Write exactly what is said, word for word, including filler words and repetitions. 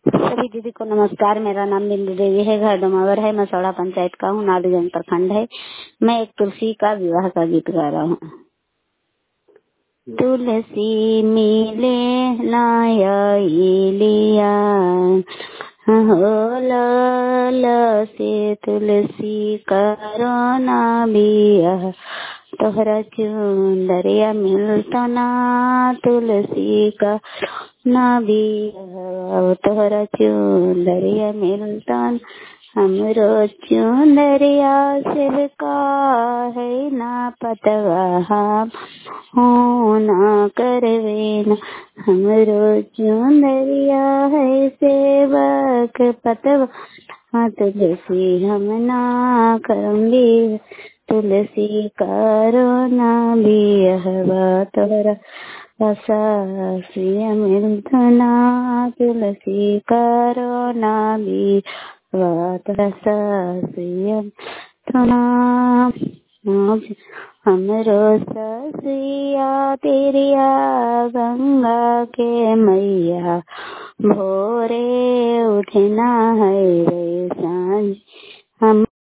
सभी दीदी को नमस्कार। मेरा नाम बिंदु देवी है, घर डोमावर है, मसौड़ा पंचायत का हूँ, नालीगंज प्रखंड है। मैं एक तुलसी का विवाह का गीत गा रहा हूँ। तुलसी मिले नायलिया हो लाल से तुलसी करो ना बिया, तोहरा चुंदरिया मिलता ना तुलसी का ना बिया, तोहरा चुंदरिया मिलता हमरो चुंदरिया से का है ना पतवा हो ना करवे ना, हमरो चुंदरिया है सेवक पतवा, तुलसी हम ना करूंगी, तुलसी करो ना बिहवा, तोहरा सासिया मिलना, तुलसी करो ना बिहवा, तोहरा सासिया मिलना। हमरो ससिया तेरिया गंगा के मैया, भोरे उठना है रे सांझ हम